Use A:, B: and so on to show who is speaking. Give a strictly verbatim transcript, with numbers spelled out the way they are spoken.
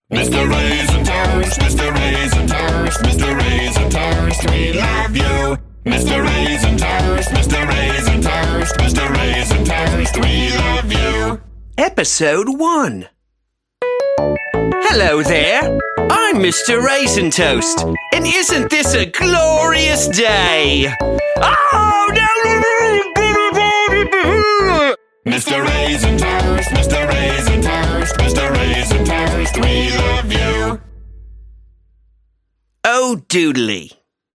A: Mister Raisin Toast, Mister Raisin Toast, Mister Raisin Toast, we love you. Mister Raisin Toast, Mister Raisin Toast, Mister Raisin Toast, we love you.
B: Episode one. Hello there. I'm Mister Raisin Toast, and isn't this a glorious day? Oh, no!
A: Mister Raisin Toast, Mister Raisin Toast, Mister Raisin Toast, we love you.
B: Oh, doodly.